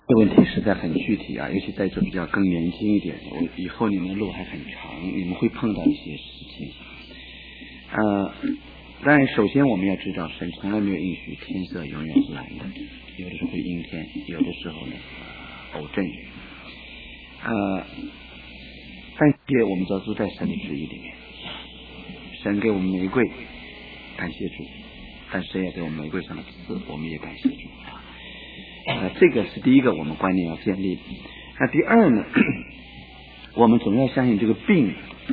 这个问题实在很具体啊，尤其在座比较更年轻一点，我以后你们的路还很长，你们会碰到一些事情。但首先我们要知道，神从来没有允许天色永远是蓝的，有的时候会阴天，有的时候呢偶阵雨。但是我们知道都在神的旨意里面，神给我们玫瑰，感谢主，但神也给我们玫瑰上的刺，我们也感谢主。这个是第一个我们观念要建立。那第二呢，我们总要相信这个病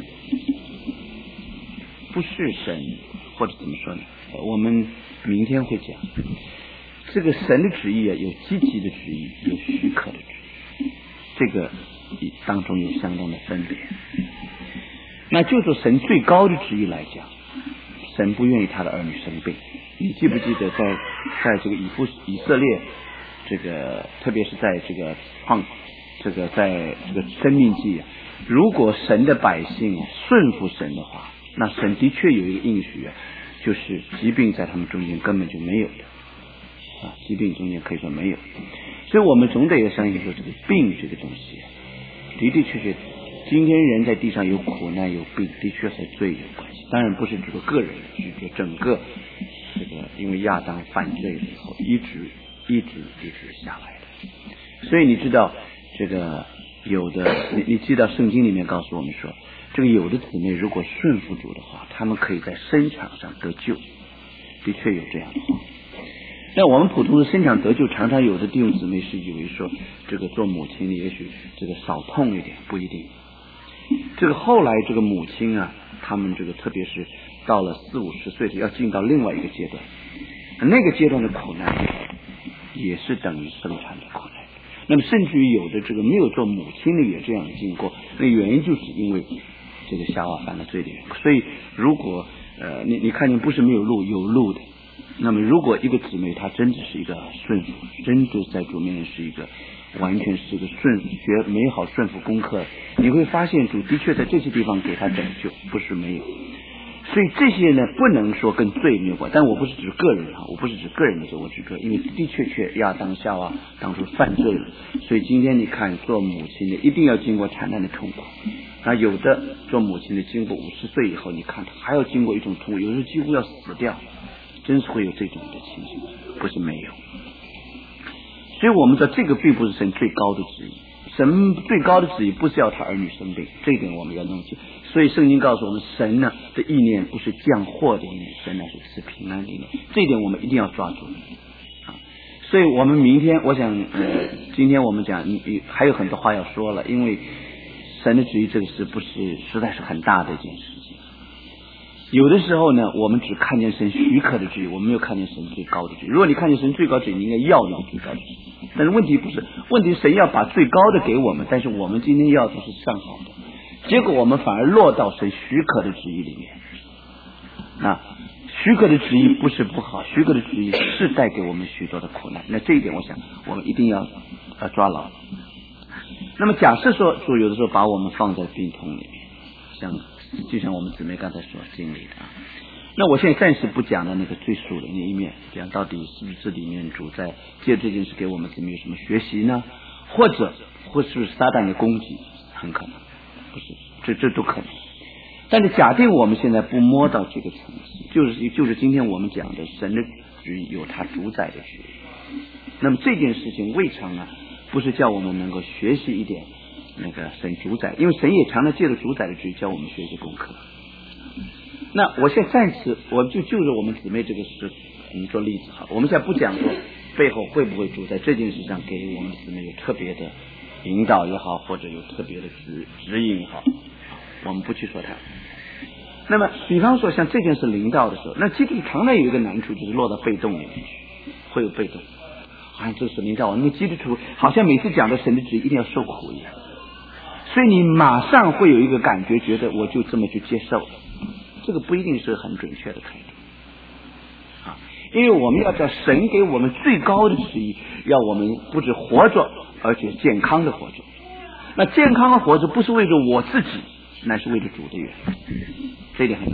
不是神，或者怎么说呢？我们明天会讲，这个神的旨意啊，有积极的旨意，有许可的旨意，这个当中有相当的分别。那就说神最高的旨意来讲，神不愿意他的儿女生病。你记不记得在这个以色列？这个特别是在这个在这个生命记，如果神的百姓顺服神的话，那神的确有一个应许，就是疾病在他们中间根本就没有的疾病中间可以说没有。所以我们总得要相信说，这个病这个东西的的确确，今天人在地上有苦难有病，的确和罪有关系。当然不是只说个人，是说整个这个，因为亚当犯罪了以后，一直下来的。所以你知道这个有的，你记得圣经里面告诉我们说，这个有的姊妹如果顺服主的话，他们可以在生场上得救，的确有这样的话。那我们普通的生场得救，常常有的弟兄姊妹是以为说，这个做母亲的也许这个少痛一点，不一定。这个后来这个母亲啊，他们这个特别是到了40-50岁要进到另外一个阶段，那个阶段的苦难也是等于生产的苦难。那么甚至于有的这个没有做母亲的也这样经过，那原因就是因为这个夏娃犯了罪的缘故。所以如果你看见不是没有路，有路的。那么如果一个姊妹她真的是一个顺服，真的在主面前是一个完全是一个学美好顺服功课，你会发现主的确在这些地方给她拯救，不是没有。所以这些呢，不能说跟罪没有关，但我不是指个人我不是指个人的罪，我指说，因为的确亚当夏娃当初犯罪了，所以今天你看做母亲的一定要经过惨难的痛苦。那有的做母亲的经过50岁以后，你看他还要经过一种痛苦，有时候几乎要死掉，真是会有这种的情形，不是没有。所以我们说这个并不是神最高的旨意，神最高的旨意不是要他儿女生病，这一点我们要弄清。所以圣经告诉我们，神呢的意念不是降祸的意念，神乃是赐平安的意念，这一点我们一定要抓住所以我们明天我想今天我们讲还有很多话要说了，因为神的旨意这个事不是实在是很大的一件事情。有的时候呢，我们只看见神许可的旨意，我们没有看见神最高的旨意。如果你看见神最高旨意，你应该要那个最高的旨意。但是问题不是，问题神要把最高的给我们，但是我们今天要的是上好的，结果我们反而落到神许可的旨意里面。那许可的旨意不是不好，许可的旨意是带给我们许多的苦难。那这一点我想我们一定要抓牢。那么假设说主有的时候把我们放在病痛里面，就像我们姊妹刚才所经历的那我现在暂时不讲的那个最属的那一面，讲到底是不是这里面主在借这件事给我们姊妹有什么学习呢？或者是撒旦的攻击，很可能不是，这都可能。但是假定我们现在不摸到这个层次，就是今天我们讲的神的旨意有他主宰的旨意。那么这件事情未尝呢，不是叫我们能够学习一点那个神主宰，因为神也常常借着主宰的旨意教我们学习功课。那我现在暂时我就是我们姊妹这个事我们做例子好，我们现在不讲说背后会不会主在这件事上给我们姊妹有特别的引导也好，或者有特别的指引也好，我们不去说它。那么比方说像这件事临到的时候，那基督常常有一个难处，就是落到被动里面去，会有被动，好像这是临到我，那么基督徒好像每次讲的神的旨意一定要受苦一样，所以你马上会有一个感觉，觉得我就这么去接受了，这个不一定是很准确的态度因为我们要知道神给我们最高的旨意，要我们不止活着，而且健康的活着。那健康的活着不是为了我自己，乃是为了主的缘，这一点很了解。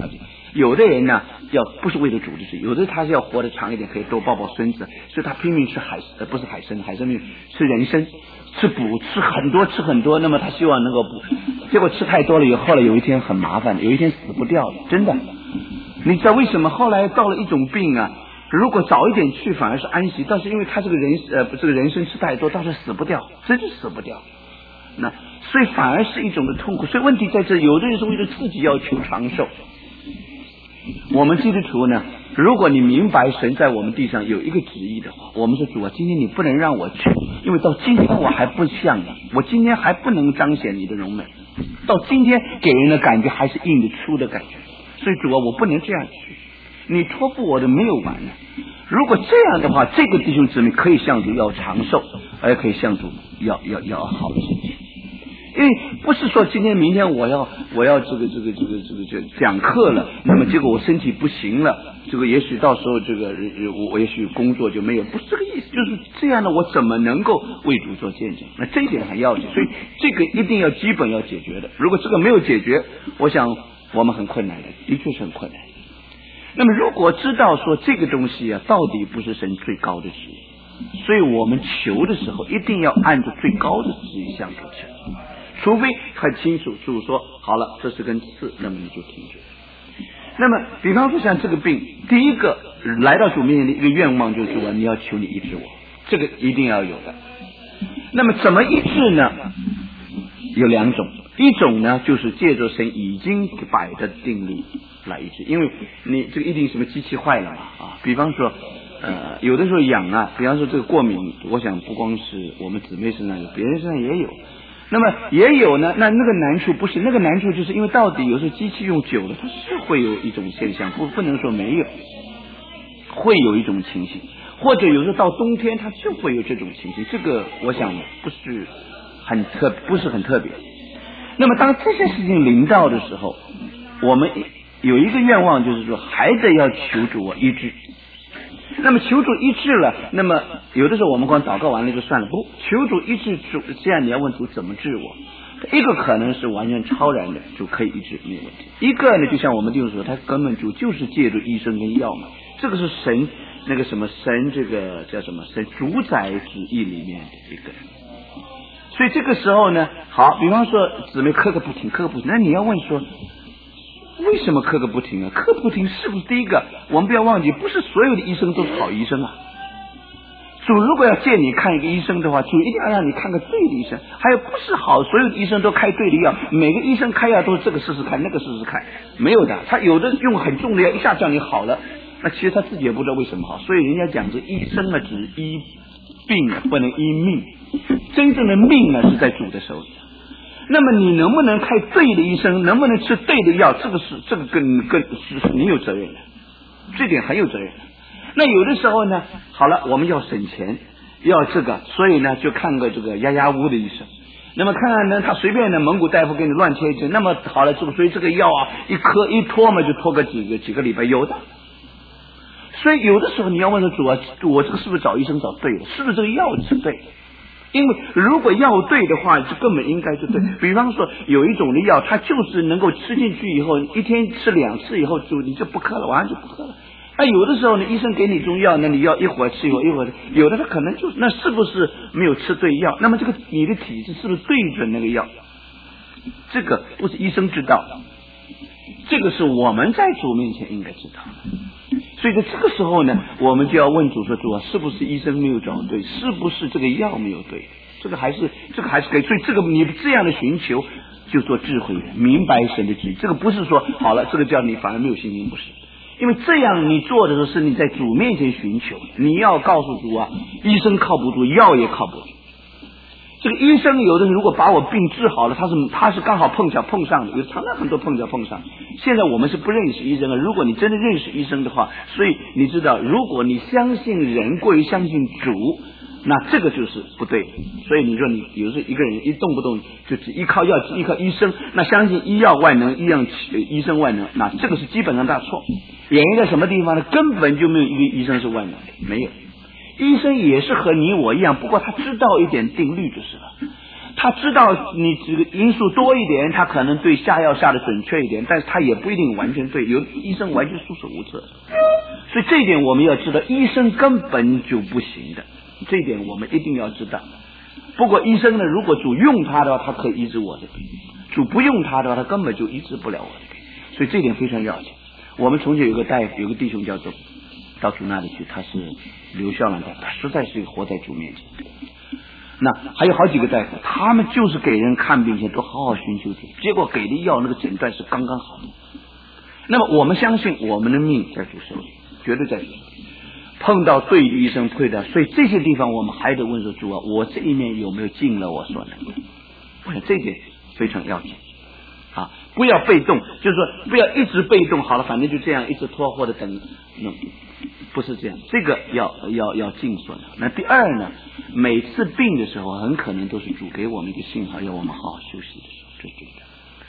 有的人呢，不是为了主的旨意，有的他是要活得长一点，可以多抱抱孙子，所以他拼命吃不是海参命吃人参，吃很多，那么他希望能够补，结果吃太多了以后，后来有一天很麻烦，有一天死不掉了，真的。你知道为什么？后来到了一种病啊，如果早一点去反而是安息，但是因为他这个人参吃太多，倒是死不掉，真是死不掉。那所以反而是一种的痛苦。所以问题在这，有的人是为了自己要求长寿。我们基督徒呢，如果你明白神在我们地上有一个旨意的话，我们说主啊，今天你不能让我去，因为到今天我还不像你，我今天还不能彰显你的荣美，到今天给人的感觉还是印得出的感觉。所以主啊，我不能这样去，你托付我的没有完呢。如果这样的话，这个弟兄姊妹可以向主要长寿，而可以向主要好的身体。因为不是说今天明天我要这个讲课了，那么结果我身体不行了，这个也许到时候我也许工作就没有，不是这个意思。就是这样的，我怎么能够为主做见证？那这一点很要紧，所以这个一定要基本要解决的。如果这个没有解决，我想我们很困难的，的确是很困难。那么如果知道说这个东西啊，到底不是神最高的旨意，所以我们求的时候一定要按照最高的旨意向主求。除非很清楚，主说好了，这是根刺，那么你就停止。那么，比方说像这个病，第一个来到主面前的一个愿望就是说，你要求你医治我，这个一定要有的。那么怎么医治呢？有两种，一种呢就是借着神已经摆的定律来医治，因为你这个一定什么机器坏了嘛啊，比方说有的时候痒啊，比方说这个过敏，我想不光是我们姊妹身上有，别人身上也有。那么也有呢，那个难处不是，那个难处就是因为到底有时候机器用久了，它是会有一种现象，不能说没有，会有一种情形，或者有时候到冬天它就会有这种情形，这个我想不是很特别。那么当这些事情临到的时候，我们有一个愿望，就是说还得要求主我医治。那么求主医治了，那么有的时候我们光祷告完了就算了，不，求主医治主，这样你要问主怎么治我。一个可能是完全超然的，主可以医治没有问题；一个呢，就像我们弟兄说，他根本就是借助医生跟药嘛，这个是神那个什么神这个叫什么神主宰旨意里面的一个。所以这个时候呢，好，比方说姊妹咳个不停，那你要问说，为什么咳个不停啊？咳不停是不是第一个？我们不要忘记，不是所有的医生都是好医生啊。主如果要见你看一个医生的话，主一定要让你看个对的医生。还有不是好，所有的医生都开对的药，每个医生开药都是这个试试看，那个试试看，没有的。他有的用很重的药，一下叫你好了，那其实他自己也不知道为什么好。所以人家讲这医生啊，只医病啊，不能医命。真正的命呢是在主的手里。那么你能不能开对的医生，能不能吃对的药，这个是你有责任的，这点很有责任的。那有的时候呢，好了，我们要省钱，要这个，所以呢就看个这个压压乌的医生。那么看看呢，他随便的蒙古大夫给你乱贴一针，那么好了，所以这个药啊，一拖嘛就拖个几个礼拜，有的。所以有的时候你要问主啊，我这个是不是找医生找对了，是不是这个药是对的？因为如果药对的话，这根本应该是对。比方说有一种的药，它就是能够吃进去以后，一天吃2次以后，你就不咳了，晚上就不咳了。那有的时候呢，医生给你中药，那你要一会儿吃一会儿，有的他可能就是那是不是没有吃对药？那么这个你的体质是不是对准那个药？这个不是医生知道的，这个是我们在主面前应该知道的。所以在这个时候呢，我们就要问主说，主啊，是不是医生没有找对，是不是这个药没有对？这个还是可以。所以这个你这样的寻求就做智慧的，明白神的旨意。这个不是说好了，这个叫你反而没有信心，不是。因为这样你做的时候是你在主面前寻求，你要告诉主啊，医生靠不住，药也靠不住。这个医生有的如果把我病治好了，他是刚好碰巧碰上的，有常常很多碰巧碰上。现在我们是不认识医生的，如果你真的认识医生的话，所以你知道，如果你相信人过于相信主，那这个就是不对。所以你说你有时候一个人一动不动就只依靠药，只依靠医生，那相信医药万能，医生万能，那这个是基本上大错。原因在什么地方呢？根本就没有一个医生是万能的，没有。医生也是和你我一样，不过他知道一点定律就是了。 他知道你这个因素多一点，他可能对下药下的准确一点，但是他也不一定完全对，有医生完全束手无策。所以这一点我们要知道，医生根本就不行的，这一点我们一定要知道。不过医生呢，如果主用他的话，他可以医治我的病；主不用他的话，他根本就医治不了我的病。所以这一点非常要紧。我们从前有个大夫，有个弟兄叫做到主那里去，他是刘孝兰大夫，他实在是活在主面前。那还有好几个大夫，他们就是给人看病前都好好寻求主，结果给的药那个诊断是刚刚好的。那么我们相信我们的命在主手里，绝对在主手里。碰到对的医生配的，所以这些地方我们还得问说，主啊，我这一面有没有尽了我所能的？我想这点非常要紧啊，不要被动，就是说不要一直被动，好了，反正就这样一直拖或者等，不是这样，这个要尽所能。那第二呢，每次病的时候，很可能都是主给我们一个信号，要我们好好休息的时候，这是对的。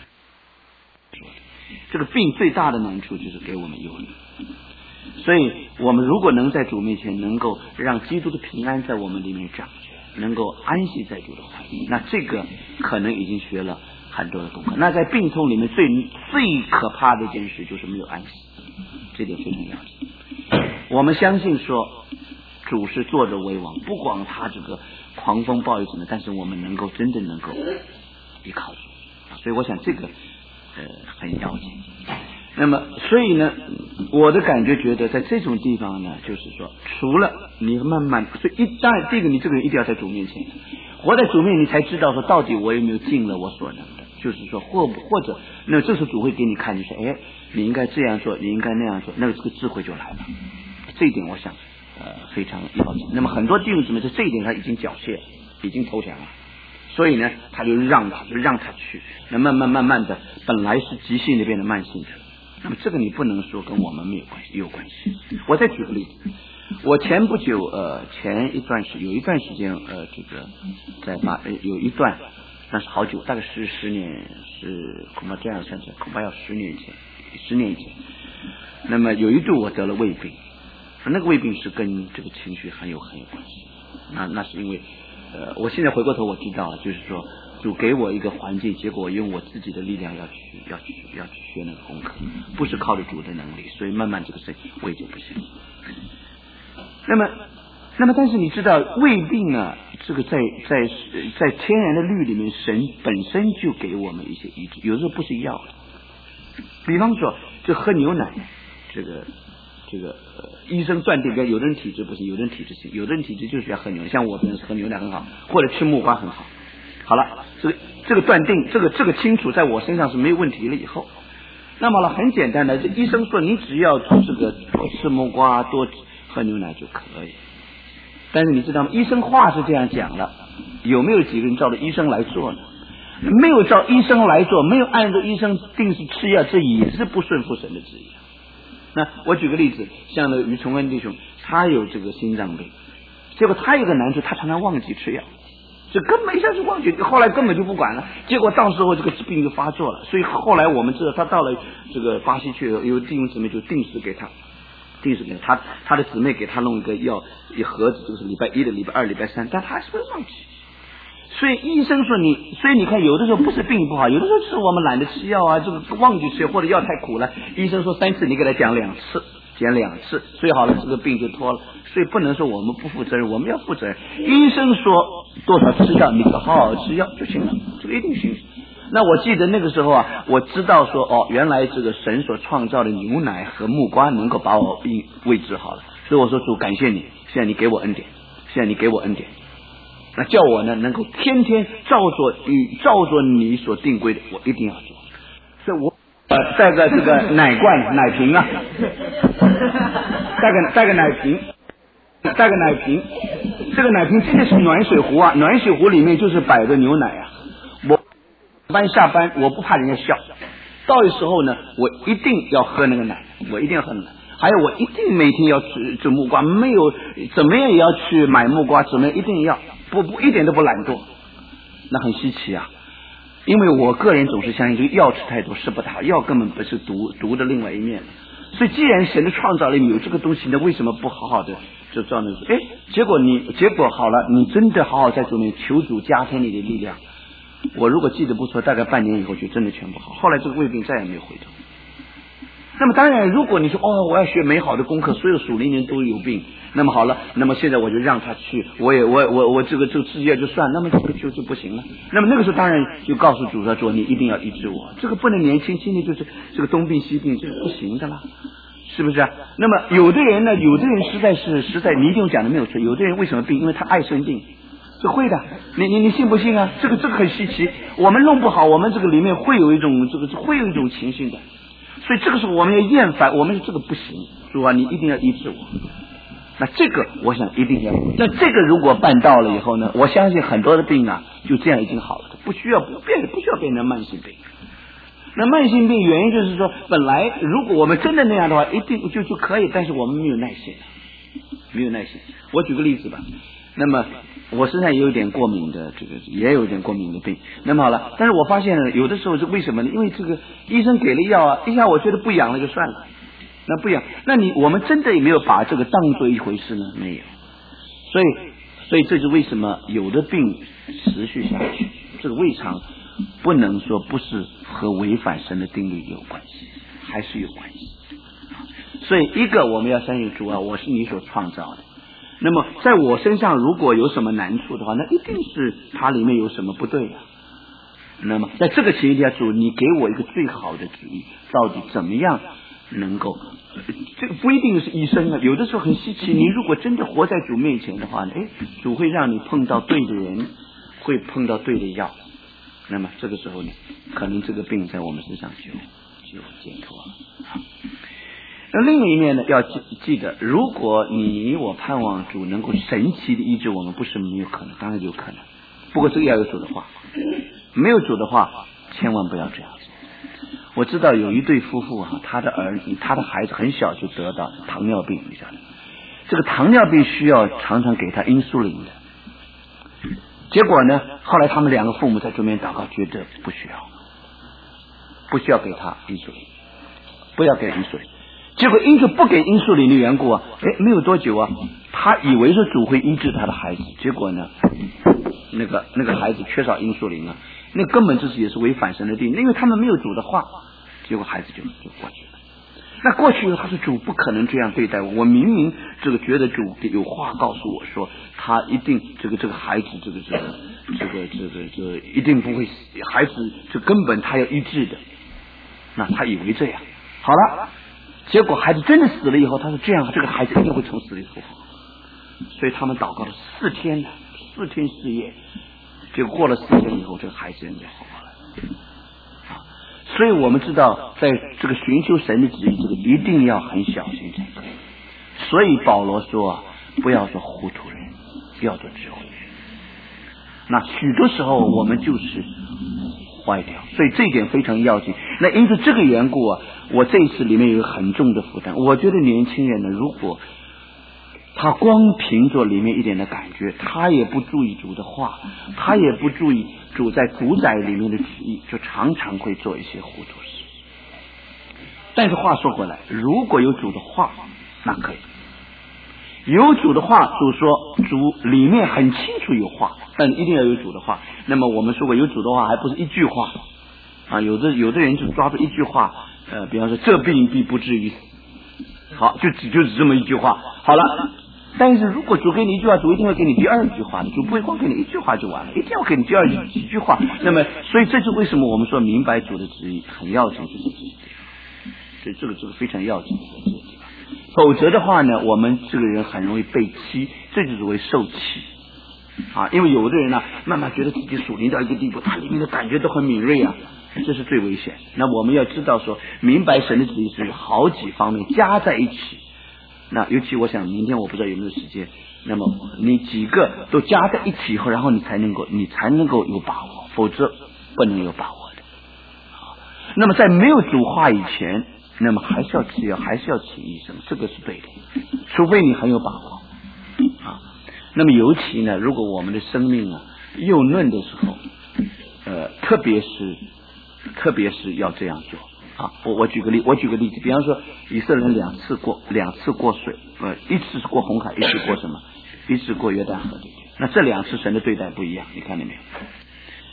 这个病最大的难处就是给我们忧虑。所以我们如果能在主面前能够让基督的平安在我们里面长，能够安息在主的怀里，那这个可能已经学了很多的功课。那在病痛里面最可怕的一件事就是没有安息，这点非常要紧。我们相信说主是坐着为王，不管他这个狂风暴雨什么，但是我们能够真正能够依靠主，所以我想这个很要紧。那么所以呢，我的感觉觉得在这种地方呢，就是说除了你慢慢，所以当然这个你这个人一定要在主面前，活在主面你才知道说到底我有没有尽了我所能的，就是说或者那这时候主会给你看，你说哎，你应该这样做，你应该那样做，那个这个智慧就来了。这一点我想非常要紧。那么很多弟兄姊妹在这一点上已经缴械了，已经投降了，所以呢他就让他去，那慢慢的本来是急性的变成慢性的。那么这个你不能说跟我们没有关系，有关系。我再举个例子，我前不久前一段有一段时间这个在有一段，但是好久，大概是10年，是恐怕这样算起来恐怕要10年前。那么有一度我得了胃病，那个胃病是跟这个情绪很有关系。那是因为我现在回过头我知道了，就是说主给我一个环境，结果我用我自己的力量要去学那个功课，不是靠着主的能力，所以慢慢这个事胃就不行。那么但是你知道胃病啊，这个在天然的律里面，神本身就给我们一些医治，有时候不是药的。比方说就喝牛奶，这个医生断定，有的人体质不行，有的人体质行，有的人体质就是要喝牛奶，像我平时喝牛奶很好，或者吃木瓜很好。好了，这个断定，这个清楚，在我身上是没有问题了以后，那么了很简单的，这医生说你只要这个多吃木瓜，多喝牛奶就可以。但是你知道吗？医生话是这样讲了，有没有几个人照着医生来做呢？没有照医生来做，没有按照医生定时吃药，这也是不顺服神的旨意。那我举个例子，像那个于崇恩弟兄，他有这个心脏病，结果他有个难处，他常常忘记吃药，这根本一下就忘记，后来根本就不管了，结果到时候这个病就发作了。所以后来我们知道他到了这个巴西去，有弟兄姊妹就定时给他，他的姊妹给他弄一个药一盒子，就是礼拜1的、礼拜2、礼拜3，但他还是会忘记。所以医生说所以你看有的时候不是病不好，有的时候是我们懒得吃药啊，这个忘记吃药或者药太苦了，医生说3次你给他减2次，所以好了这个病就拖了。所以不能说我们不负责任，我们要负责任。医生说多少吃药，你就好好吃药就行了，这个一定行。那我记得那个时候啊，我知道说原来这个神所创造的牛奶和木瓜能够把我病胃治好了，所以我说主感谢你，现在你给我恩典，那叫我呢能够天天照着你所定规的，我一定要做。所以我带个这个奶瓶啊，带个奶瓶，这个奶瓶真的是暖水壶啊，暖水壶里面就是摆着牛奶啊。我下班我不怕人家笑，到的时候呢，我一定要喝那个奶，还有我一定每天要吃木瓜，没有怎么样也要去买木瓜，怎么样一定要不一点都不懒惰。那很稀奇啊，因为我个人总是相信这个药吃太多是不太好，药根本不是毒的另外一面。所以既然神的创造里有这个东西，那为什么不好好的就照那个？结果好了，你真的好好在主面求主加添你的力量， 我如果记得不错，大概半年以后就真的全部好。后来这个胃病再也没有回头。那么当然，如果你说我要学美好的功课，所有属灵人都有病，那么好了，那么现在我就让他去，我这个世界就算，那么这个就不行了。那么那个时候当然就告诉主说你一定要医治我，这个不能年轻轻的就是这个东病西病，这个不行的啦，是不是啊？那么有的人呢，有的人实在你一定讲的没有错，有的人为什么病？因为他爱生病。这会的，你信不信啊？这个很稀奇，我们弄不好，我们这个里面会有一种会有一种情绪的。所以这个时候我们要厌烦，我们说这个不行，主啊，你一定要医治我。那这个我想一定要。那这个如果办到了以后呢，我相信很多的病啊，就这样已经好了，不需要变成慢性病。那慢性病原因就是说，本来如果我们真的那样的话，一定就可以，但是我们没有耐心，没有耐心。我举个例子吧。那么我身上也有点过敏的，也有点过敏的病。那么好了，但是我发现呢，有的时候是为什么呢？因为这个医生给了药啊，一下我觉得不痒了就算了，那不痒，那我们真的也没有把这个当做一回事呢？没有。所以这是为什么有的病持续下去，这个胃肠不能说不是和违反神的定律有关系，还是有关系。所以一个我们要相信主啊，我是你所创造的。那么在我身上如果有什么难处的话，那一定是它里面有什么不对啊。那么在这个前提下，主你给我一个最好的旨意，到底怎么样能够这个不一定是医生啊，有的时候很稀奇，你如果真的活在主面前的话呢，主会让你碰到对的人，会碰到对的药，那么这个时候呢，可能这个病在我们身上就解脱了。那另一面呢，要记得，如果你我盼望主能够神奇的医治我们，不是没有可能，当然有可能。不过这个要有主的话，没有主的话，千万不要这样做。我知道有一对夫妇啊，他的孩子很小就得到糖尿病，你知道的。这个糖尿病需要常常给他因素灵的。结果呢，后来他们两个父母在桌边祷告，觉得不需要给他因素灵，不要给因素灵。结果因此不给因素灵的缘故啊，没有多久啊，他以为说主会医治他的孩子，结果呢，那个孩子缺少因素灵啊，那根本也是违反神的定，因为他们没有主的话，结果孩子就过去了。那过去他说主不可能这样对待我，我明明觉得主有话告诉我说，他一定这个孩子这一定不会死，孩子这根本他要医治的，那他以为这样好了。结果孩子真的死了以后，他说这样这个孩子一定会从死里复活，所以他们祷告了4天4夜，结果过了4天以后，这个孩子人就好了。所以我们知道，在这个寻求神的旨意，这个一定要很小心才对。所以保罗说，不要做糊涂人，要做智慧人。那许多时候我们就是坏掉，所以这一点非常要紧。那因此这个缘故啊，我这一次里面有一个很重的负担。我觉得年轻人呢，如果他光凭着里面一点的感觉，他也不注意主的话，他也不注意主在主宰里面的旨意，就常常会做一些糊涂事。但是话说回来，如果有主的话，那可以。有主的话，主说主里面很清楚有话，但一定要有主的话。那么我们说过，有主的话还不是一句话啊，有的人就抓住一句话，比方说这病必不至于死，好，就只这么一句话，好了。但是如果主给你一句话，主一定会给你第二句话的，主不会光给你一句话就完了，一定要给你第二几句话。那么，所以这是为什么我们说明白主的旨意很要紧，就是这一点。所以这个非常要紧的这个地方。否则的话呢，我们这个人很容易被欺，这就是为受欺啊。因为有的人呢，慢慢觉得自己属灵到一个地步，他里面的感觉都很敏锐啊，这是最危险。那我们要知道说，明白神的旨意是好几方面加在一起。那尤其我想明天我不知道有没有时间，那么你几个都加在一起以后，然后你才能够有把握，否则不能有把握的。那么在没有主话以前，那么还是要吃药，还是要请医生，这个是对的，除非你很有把握啊。那么尤其呢，如果我们的生命啊幼嫩的时候，特别是要这样做。我举个例子，比方说以色列人两次过水，一次是过红海，一次过什么？一次过约旦河，对不对？那这2次神的对待不一样，你看到没有？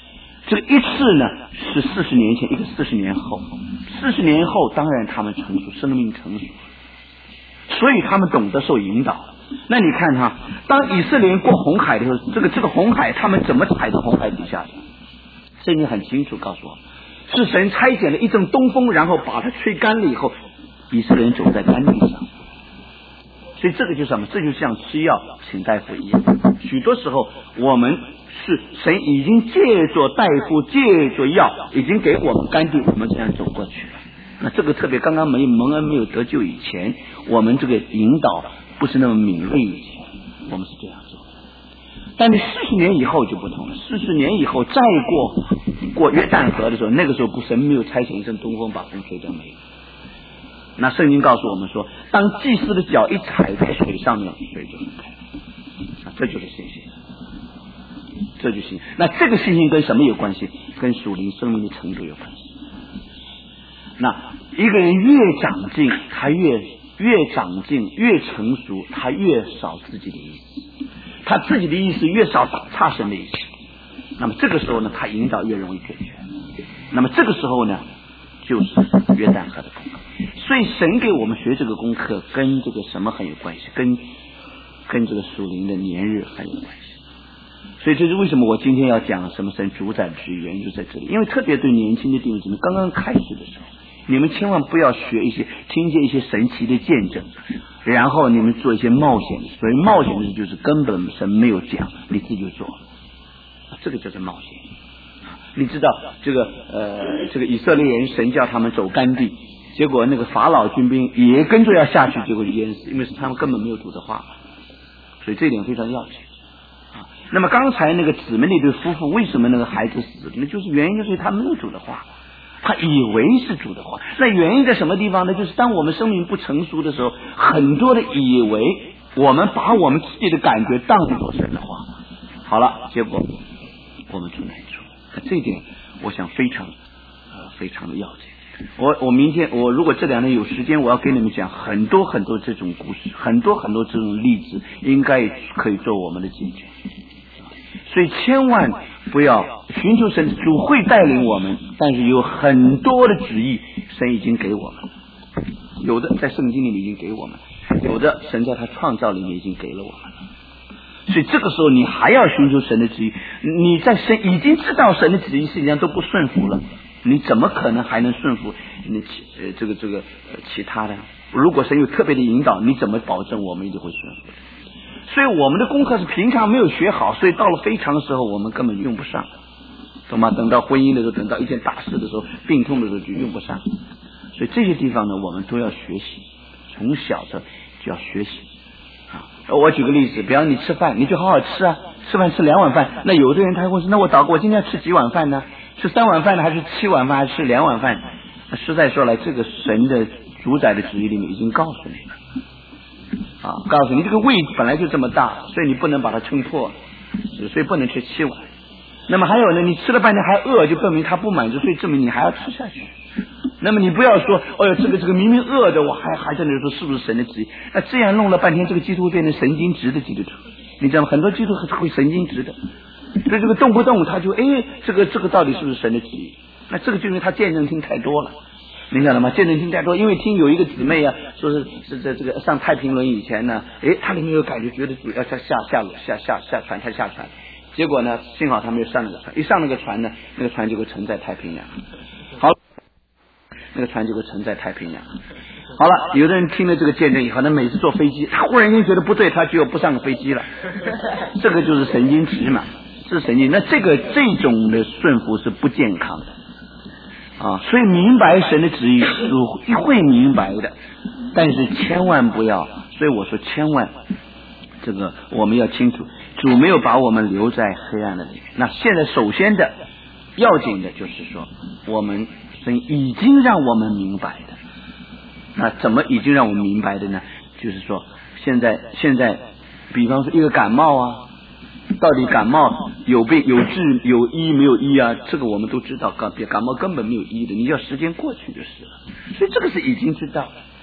这个一次呢是40年前，一个40年后。40年后当然他们成熟，生命成熟，所以他们懂得受引导。那你看哈，当以色列人过红海的时候，这个红海他们怎么踩到红海底下的？圣经很清楚告诉我，是神差遣了一阵东风，然后把它吹干了以后，以色列人走在干地上。所以这个就是什么？这就像吃药请大夫一样。许多时候我们是神已经借着大夫借着药已经给我们干地，我们这样走过去了。那这个特别刚刚蒙恩没有得救以前，我们这个引导不是那么敏锐以前，我们是这样做的。但是40年以后就不同了。40年以后再过约旦河的时候，那个时候神没有差遣一阵东风把风吹掉没有。那圣经告诉我们说，当祭司的脚一踩在水上面，水就分开了。这就是信心，这就是信心。那这个信心跟什么有关系？跟属灵生命的程度有关系。那一个人越长进，他越长进越成熟，他越少自己的意思，他自己的意思越少打岔神的意思。那么这个时候呢，他引导越容易准确。那么这个时候呢，就是约旦河的功课。所以神给我们学这个功课跟这个什么很有关系，跟这个属灵的年日很有关系。所以这是为什么我今天要讲什么神主宰的旨意，原因就在这里。因为特别对年轻的弟兄姊妹，刚刚开始的时候，你们千万不要学一些听见一些神奇的见证，然后你们做一些冒险的事。所以冒险的事就是根本神没有讲，你自己就做了，这个就是冒险。你知道这个以色列人神叫他们走干地，结果那个法老军兵也跟着要下去，结果淹死，因为是他们根本没有主的话，所以这一点非常要紧啊。那么刚才那个姊妹那对夫妇为什么那个孩子死了？那就是原因就是他没有主的话，他以为是主的话。那原因在什么地方呢？就是当我们生命不成熟的时候，很多的以为我们把我们自己的感觉当作神的话，好了，结果我们出难处。这一点我想非常的要紧。我明天如果这2天有时间，我要给你们讲很多很多这种故事，很多很多这种例子，应该可以做我们的见证。所以千万不要寻求神，主会带领我们，但是有很多的旨意神已经给我们，有的在圣经里面已经给我们，有的神在他创造里面已经给了我们。所以这个时候你还要寻求神的旨意，你在神已经知道神的旨意实际上都不顺服了，你怎么可能还能顺服你其他的？如果神有特别的引导，你怎么保证我们一定会顺服？所以我们的功课是平常没有学好，所以到了非常的时候我们根本用不上，懂吗？等到婚姻的时候，等到一件大事的时候，病痛的时候就用不上。所以这些地方呢，我们都要学习，从小的就要学习。我举个例子，比方你吃饭，你就好好吃啊，吃饭吃2碗饭。那有的人他会说，那我祷告，我今天要吃几碗饭呢？吃3碗饭呢，还是7碗饭，还是吃2碗饭？实在说来，这个神的主宰的旨意里面已经告诉你了告诉你这个胃本来就这么大，所以你不能把它撑破，所以不能吃7碗。那么还有呢，你吃了半天还饿，就证明他不满足，所以证明你还要吃下去。那么你不要说，哎呦，这个明明饿的，我还在那里说是不是神的旨意？那这样弄了半天，这个基督会变成神经质的基督徒，你知道吗？很多基督徒会神经质的，所以这个动不动他就这个到底是不是神的旨意？那这个就因为他见证听太多了，你晓得吗？见证听太多，因为听有一个姊妹啊，说是这个上太平轮以前呢，他里面有感觉，觉得主要下船，他下船。结果呢，幸好他没有上那个船，一上那个船呢，那个船就会沉在太平洋。好，那个船就会沉在太平洋。好了，有的人听了这个见证以后，那每次坐飞机，他忽然间觉得不对，他就不上个飞机了。这个就是神经质嘛，是神经。那这种的顺服是不健康的所以明白神的旨意是会明白的，但是千万不要。所以我说千万，这个我们要清楚。主没有把我们留在黑暗的里面。那现在首先的要紧的就是说，我们神已经让我们明白的。那怎么已经让我们明白的呢？就是说现在比方说一个感冒到底感冒有病有治有医没有医这个我们都知道，感冒根本没有医的，你要时间过去就是了。所以这个是已经知道的。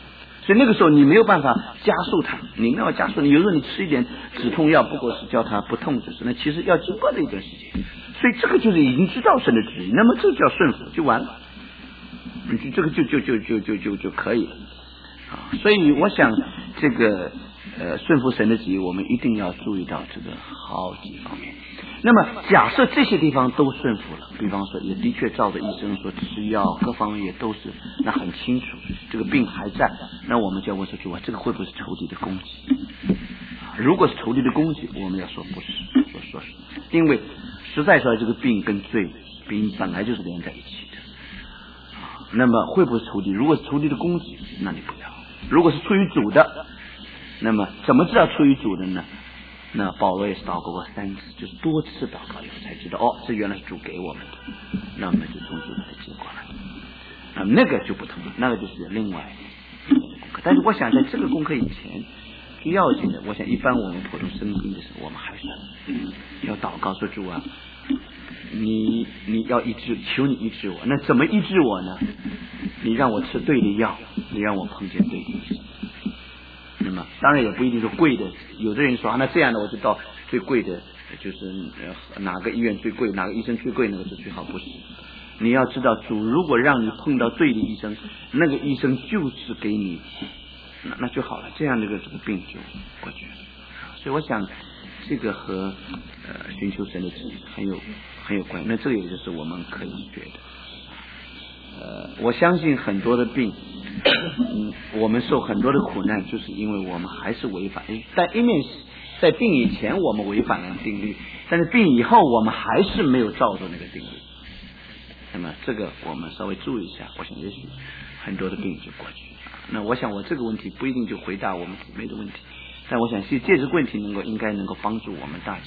所以那个时候你没有办法加速它，你没有加速，你有时候你吃一点止痛药，不过是叫它不痛，就是那其实要经过的一段时间。所以这个就是已经知道神的旨意，那么这叫顺服就完了，这个就可以了啊。所以我想这个顺服神的旨意，我们一定要注意到这个好几方面。那么假设这些地方都顺服了，比方说也的确照着医生说吃药，各方面也都是，那很清楚这个病还在，那我们就要问说句话，这个会不会是仇敌的攻击？如果是仇敌的攻击，我们要说不是，说是，因为实在说这个病跟罪病本来就是连在一起的。那么会不会是仇敌？如果是仇敌的攻击，那你不要；如果是出于主的，那么怎么知道出于主的呢？那保罗也是祷告过3次，就是多次祷告以后才知道，这原来是主给我们的，那么就从主来接过来。那个就不同了，那个就是另外功课。但是我想在这个功课以前，最要紧的，我想一般我们普通生病的时候，我们还是要祷告说主啊，你要医治，求你医治我。那怎么医治我呢？你让我吃对的药，你让我碰见对的医生。那么当然也不一定是贵的，有的人说那这样的我就到最贵的，就是哪个医院最贵，哪个医生最贵，那个是最好，不是。你要知道主如果让你碰到对的医生，那个医生就是给你那就好了，这样这个病就过去了。所以我想这个和寻求神的旨意很有关系。那这个也就是我们可以觉得我相信很多的病我们受很多的苦难，就是因为我们还是违反，但一面在病以前我们违反了定律，但是病以后我们还是没有照着那个定律。那么这个我们稍微注意一下，我想也许很多的病就过去。那我想我这个问题不一定就回答我们姊妹的问题，但我想借这个问题应该能够帮助我们大家。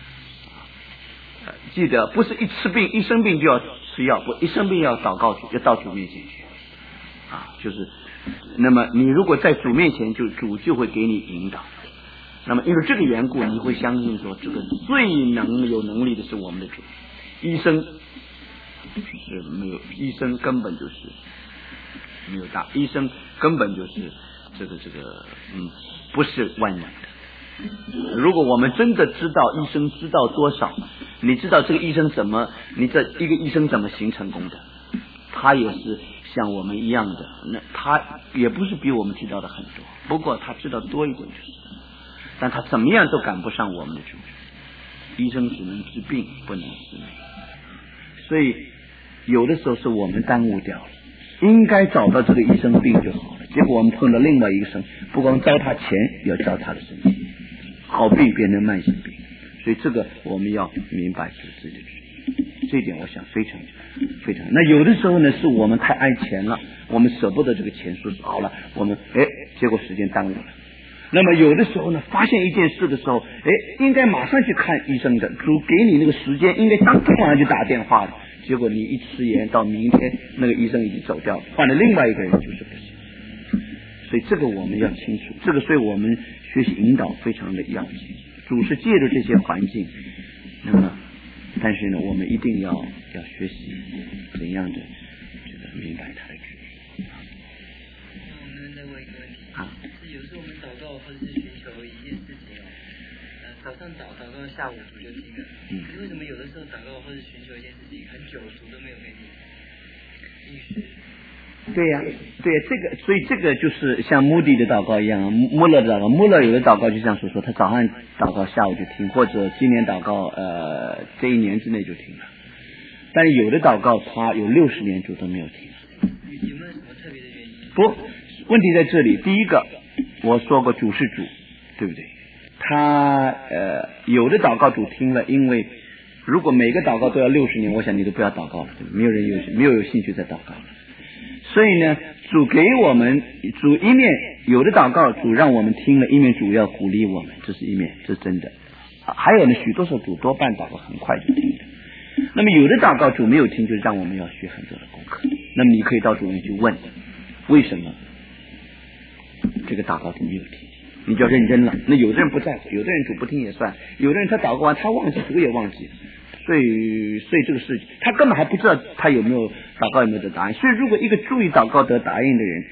记得不是一生病就要吃药，不，一生病要祷告主，要到主面前去就是那么你如果在主面前，主就会给你引导。那么因为这个缘故，你会相信说这个最有能力的是我们的主，医生是没有，医生根本就是没有医生根本就是这个不是万能的。如果我们真的知道医生知道多少，你知道这个医生你这一个医生怎么行成功的，他也是像我们一样的，那他也不是比我们知道的很多，不过他知道多一点就是，但他怎么样都赶不上我们的主。医生只能治病，不能治命，所以有的时候是我们耽误掉了，应该找到这个医生病就好了，结果我们碰到另外一个医生，不光糟他钱，也要糟他的身体，好病变成慢性病。所以这个我们要明白自己的旨意，这一点我想非常。那有的时候呢，是我们太爱钱了，我们舍不得这个钱，说是好了，我们结果时间耽误了。那么有的时候呢，发现一件事的时候，应该马上去看医生的，主给你那个时间，应该当天晚上就打电话了，结果你一迟延到明天，那个医生已经走掉了，换了另外一个人，就是不行。所以这个我们要清楚，这个所以我们学习引导非常的要紧。主是借着这些环境，那么但是呢，我们一定要学习怎样的明白他的旨意。 我们再问一个问题是有时候我们祷告或者是寻求一件事情早上祷告下午主就听了，可是为什么有的时候祷告或者寻求一件事情很久主都没有给你应许？ 对呀，所以这个就是像穆迪的祷告一样，穆勒的祷告，穆勒有的祷告就像所说，他早上祷告下午就听，或者今年祷告这一年之内就听了，但是有的祷告他有60年主都没有听。 有没有什么特别的原因？ 不，问题在这里。第一个我说过主是主，对不对？他有的祷告主听了，因为如果每个祷告都要60年，我想你都不要祷告了，对吧？没有有兴趣再祷告了。所以呢，主给我们，主一面有的祷告主让我们听了，一面主要鼓励我们，这是一面，这是真的。还有呢，许多时候主多半祷告很快就听的。那么有的祷告主没有听，就让我们要学很多的功课。那么你可以到主任去问，为什么这个祷告主没有听？你就要认真了。那有的人不在乎，有的人主不听也算，有的人他祷告完他忘记，主也忘记了。所以这个事情他根本还不知道他有没有祷告有没有得答案。所以如果一个注意祷告得答应的人，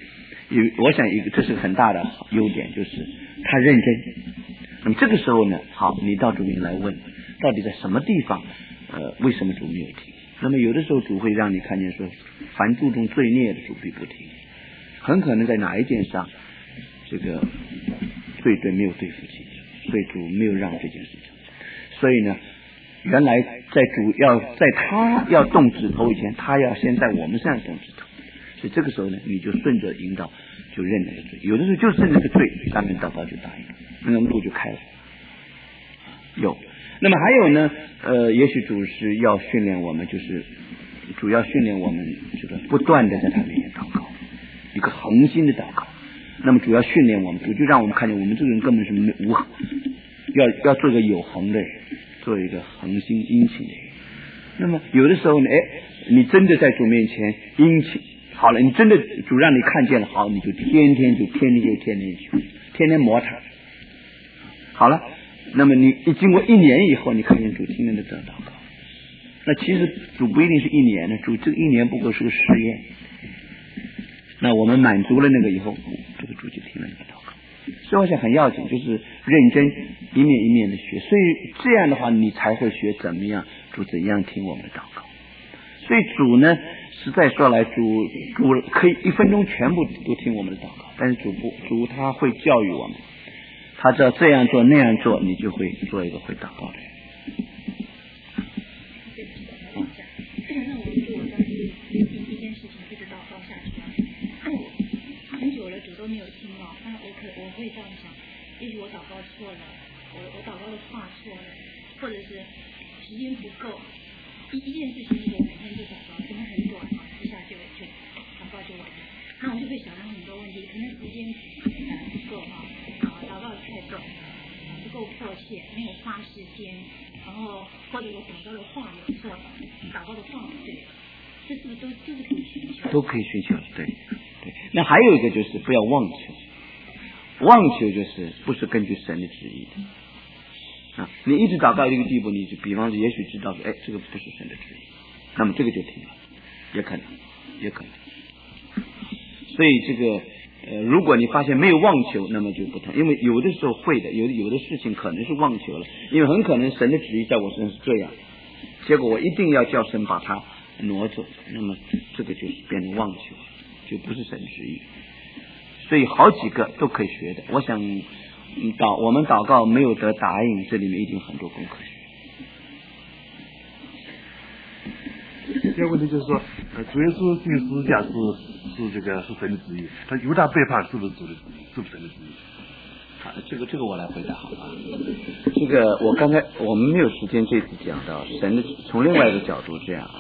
我想这是很大的优点，就是他认真。那么这个时候呢，好，你到主面来问，到底在什么地方，为什么主没有停？那么有的时候主会让你看见说，凡注重罪孽的主必不停，很可能在哪一件上，这个对没有对付清楚，所以主没有让这件事情。所以呢，原来在他要动指头以前，他要先在我们身上动指头。所以这个时候呢，你就顺着引导，就认那个罪。有的时候就认那个罪，当然祷告就答应了，那个路就开了。有，那么还有呢，也许主是要训练我们，就是主要训练我们，这个不断的在他面前祷告，一个恒心的祷告。那么主要训练我们，主就让我们看见我们这个人根本是要做一个有恒的人，做一个恒心殷勤的人。那么有的时候呢，你真的在主面前殷勤。好了，你真的主让你看见了，好，你就天天去，天天磨它。好了，那么你经过1年以后，你看见主听人的祷告，那其实主不一定是1年呢，主这个1年不过是个试验。那我们满足了那个以后，这个主就听了那个祷告。所以我想很要紧，就是认真一面一面的学。所以这样的话，你才会学怎么样主怎样听我们的祷告。所以主呢，实在说来，主可以1分钟全部都听我们的祷告，但是主他会教育我们，他知道这样做那样做，你就会做一个会祷告的人。 那我如果在一件事情一直祷告下去很久了，主都没有听到，那我会这样想，也许我祷告错了，我祷告的话错了，或者是时间不够。一件事情我每天就祷告，可能很短，一下就祷告就完了。那我就会想到很多问题，可能时间不够祷告太短，不够迫切，没有花时间，然后或者我祷告的话有错了，祷告的话不对，这是不是都是可以寻求？ 都可以寻求，对。那还有一个就是不要妄求，妄求就是不是根据神的旨意的。你一直祷告一个地步，你就比方说也许知道说，这个不是神的旨意，那么这个就停了，也可能。所以这个如果你发现没有妄求，那么就不同，因为有的时候会的，有的事情可能是妄求了，因为很可能神的旨意在我身上是这样，结果我一定要叫神把它挪走，那么这个就是变成妄求，就不是神旨意。所以好几个都可以学的，我想我们祷告没有得答应，这里面一定很多功课学。 第二个问题就是说，主耶稣定十字架是这个是神的旨意，他犹大背叛是不是神的旨意？ 这个我来回答好吧。这个我们没有时间这次讲到神的，从另外一个角度这样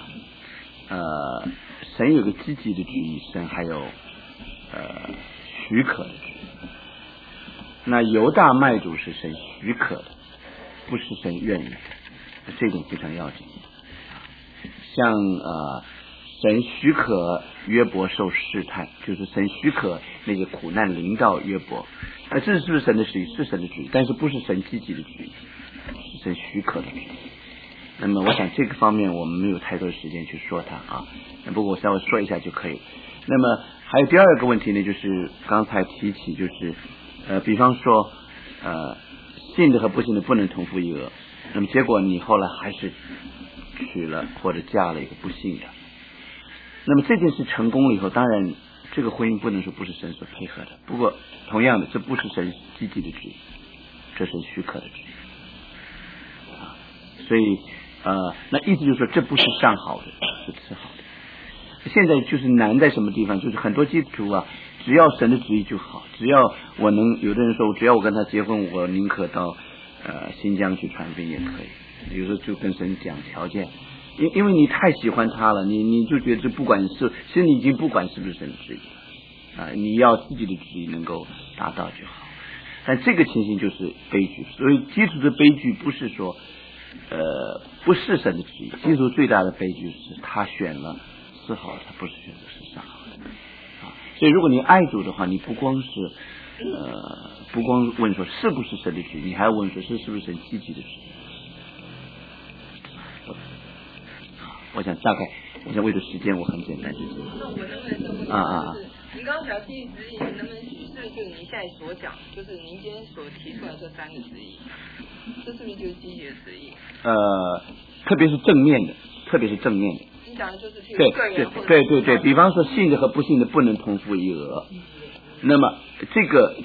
神有个积极的旨意，神还有许可的旨意。那犹大卖主是神许可的，不是神愿意的，这点非常要紧。像神许可约伯受试探，就是神许可那个苦难临到约伯，这是不是神的旨意？是神的旨意，但是不是神积极的旨意，是神许可的旨意。那么我想这个方面我们没有太多的时间去说它不过我稍微说一下就可以。那么还有第二个问题呢，就是刚才提起，就是比方说信的和不信的不能同父异母，那么结果你后来还是娶了或者嫁了一个不信的，那么这件事成功了以后，当然这个婚姻不能说不是神所配合的，不过同样的这不是神积极的旨意，这是许可的旨意所以那意思就是说这不是上好的，是次好的。现在就是难在什么地方，就是很多基督徒只要神的旨意就好，只要我能，有的人说只要我跟他结婚，我宁可到新疆去传福音也可以，有时候就跟神讲条件，因为你太喜欢他了，你就觉得不管是，其实你已经不管是不是神的旨意你要自己的旨意能够达到就好。但这个情形就是悲剧，所以基督的悲剧不是说不是神的旨意，基督最大的悲剧是他选了4好的，他不是选择是3好的所以如果你爱主的话，你不光问说是不是神的旨意，你还要问说是不是神积极的旨意。我想为了时间我很简单就是您刚刚讲积极指引，能不能是就您现在所讲，就是您今天所提出来这3个指引，这是不是就是积极的指引？ 特别是正面的， 你讲的就是譬对如个人或者对，比方说信的和不信的不能同负一额。那么这个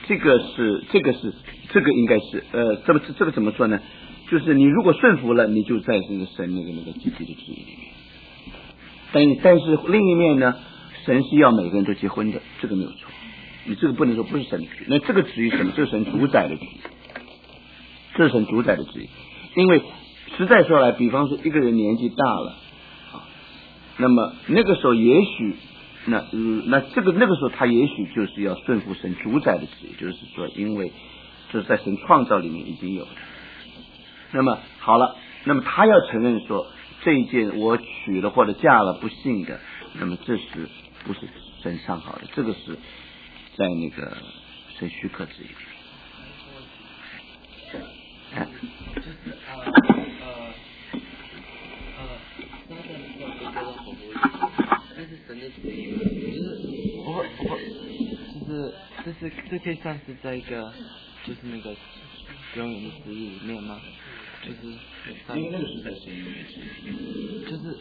应该是这个怎么说呢？就是你如果顺服了，你就在这个神那个积极的旨意里面。但是另一面呢，神是要每个人都结婚的，这个没有错。你这个不能说不是神的旨意，那这个旨意什么？这是神主宰的旨意。因为实在说来，比方说一个人年纪大了啊，那么那个时候也许那个时候他也许就是要顺服神主宰的旨意，就是说因为就是在神创造里面已经有的。那么好了，那么他要承认说这一件我娶了或者嫁了不幸的，那么这是不是神上好的？这个是在那个神许可旨意里面。 这是神的旨意，就是这可以算是在一个就是那个永远的旨意里面吗？就是因为那个是在神里面就是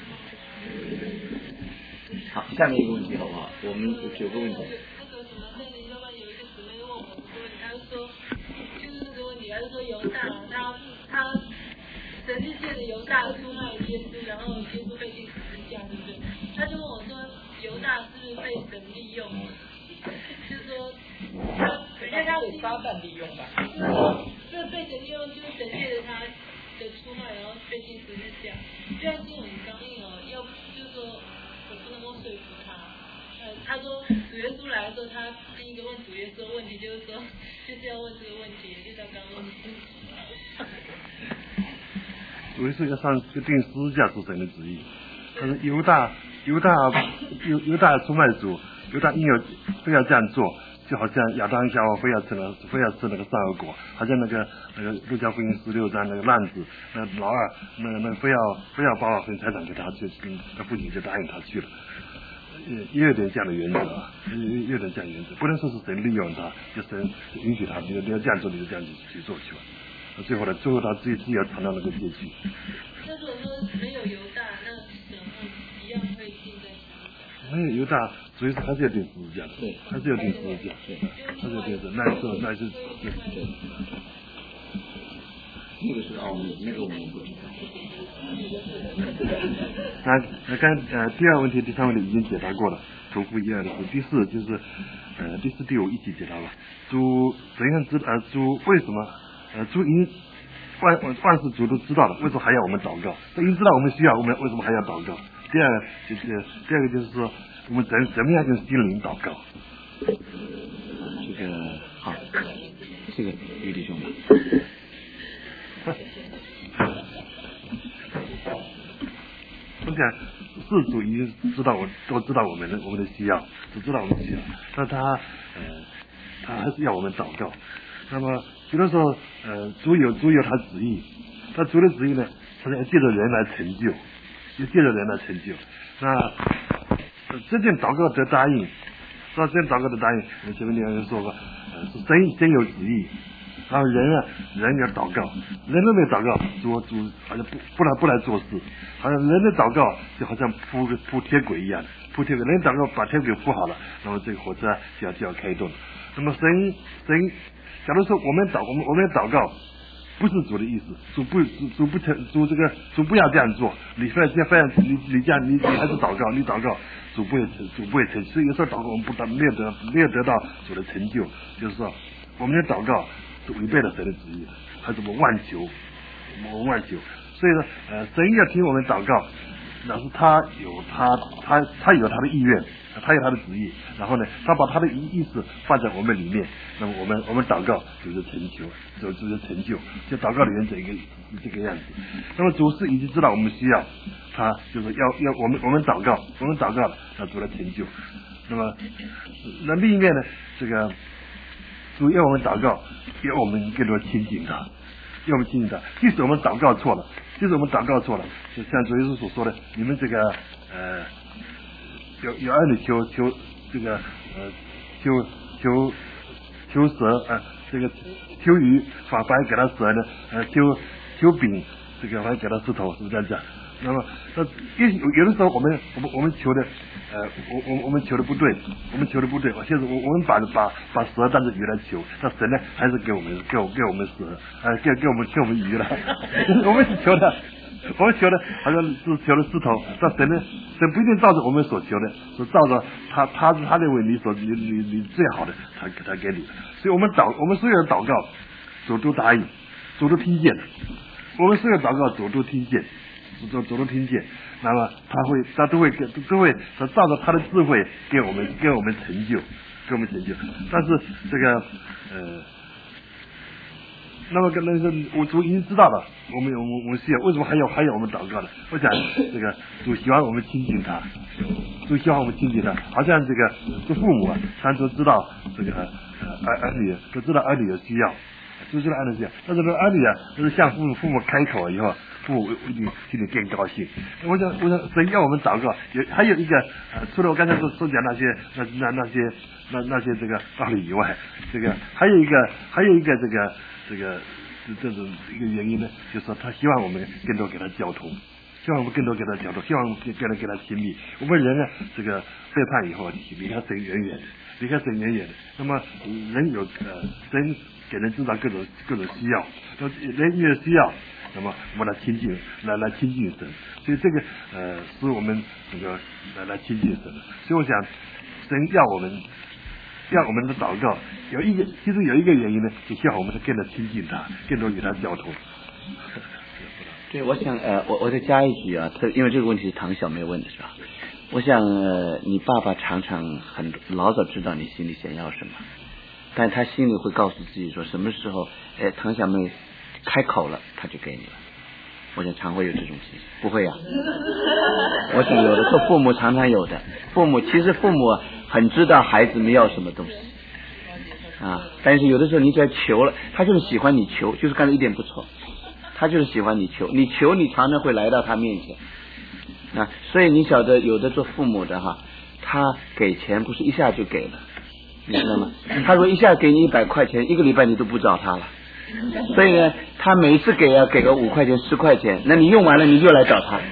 好，下面一个问题好不好？我们有9个问题。 那个什么，那你要不然有一个姊妹问我说，他说就是这个问题，他就说犹大他神是借着犹大出卖耶稣，然后耶稣被钉十字架，对不对？他就问我说，犹大是不是被神利用？就是说，人家他被撒旦利用吧？ 就是被神利用，就是神借着他的出卖，然后被钉十字架。虽然心很刚硬哦，要就是说我不能够说服他。他说主耶稣来的时候，他第一个问主耶稣的问题就是说，就是要问这个问题，就像刚刚问的。 主耶稣要上就钉十字架是神的旨意，但是犹大出卖主，犹大硬要非要这样做，就好像亚当夏娃非要吃那个善恶果，好像那个路加福音16章那个浪子，那老二那非要把分财产给他去，他父亲就答应他去了。也有点这样的原则，不能说是神利用他，就神允许他，你要这样做，你就这样去做去吧。最后他自己要尝到那个结局。 那如果说没有犹大，那神一样会钉在十字架。 没有犹大，所以还是要钉十字架的， 对， 还是要钉十字架，还是要钉的，那是对。 那个是奥秘，那个我们不知道。 第二问题、第3问题已经解答过了，重复一样的是第4就是第4、第5一起解答吧。主怎样主为什么主因万事主都知道了，为什么还要我们祷告？他已经知道我们需要，我们为什么还要祷告？第二个就是说，我们怎么样用心灵祷告？ 这个好，这个于弟兄吧。 我想是主已经都知道我们的需要，都知道我们的需要，那他还是要我们祷告。那么有的时候主有他旨意，那主的旨意呢，他要借着人来成就，那这件祷告的答应，这件祷告的答应，前面你也说过，是真有旨意。然后人要祷告，人都没祷告，主好像不来做事，好像人的祷告就好像铺铁轨一样，人祷告把铁轨铺好了，那么这个火车就要开动。那么神，假如说我们祷告不是主的意思，主不要这样做，你这样你还是祷告，你祷告主不会成，所以有时候祷告我们没有得到主的成就，就是说我们的祷告是违背了神的旨意，还是我们妄求，所以呢，神要听我们祷告，那是他有他的意愿，他有他的旨意，然后呢，他把他的意思放在我们里面，那么我们祷告就是成就，就祷告里面这个样子。那么主是已经知道我们需要，他就是要我们祷告了，他主来成就。那另一面呢，这个主要我们祷告，要我们更多亲近他，即使我们祷告错了，就像主耶稣所说的，你们这个有儿女求这个求蛇这个求鱼反而给他蛇呢，求饼这个反而给他石头，是不是这样讲？那么有的时候我们求的我们求的不对，现在我们把蛇当成鱼来求，那神呢还是给我们蛇，给我们鱼了。我们求的好像是求的石头，但神不一定照着我们所求的，是照着他认为你最好的，他给你的。所以我们所有的祷告，主都答应，主都听见的。我们所有的祷告，主都听见。主都听见，那么他都会照着他的智慧给我们成就，但是这个那么跟那个我主已经知道了，我们需要为什么还有我们祷告呢？我想这个主喜欢我们亲近他，好像这个父母他都知道这个儿女都知道儿女有需要，但是这个儿女就是向父母开口以后，父母一定心里更高兴。我想神要我们祷告，还有一个除了我刚才所讲那些这个道理以外，这个还有一个这种一个原因呢，就是说他希望我们更多给他交通。希望我们更多给他交通，希望我们更多给他亲密。我们人呢，这个背叛以后，离开神远远的。那么人有神给人制造各种需要，人越需要，那么我们来亲近神。所以这个使我们这个来亲近神。所以我想，神要我们的祷告其实有一个原因呢，就希望我们更多亲近他，更多与他交通。 对，我想我再加一句啊，因为这个问题是唐小妹问的是吧？我想你爸爸常常老早知道你心里想要什么，但他心里会告诉自己说，什么时候唐小妹开口了，他就给你了。我想常会有这种情形，不会啊？我想有的时候父母常常有的，其实父母很知道孩子们要什么东西啊，但是有的时候你只要求了，他就是喜欢你求，就是干得一点不错。他就是喜欢你求，你常常会来到他面前啊，所以你晓得有的做父母的哈，他给钱不是一下就给了，你知道吗？他说一下给你100块钱，1个礼拜你都不找他了，所以呢，他每一次给个5块钱、10块钱，那你用完了你就来找他，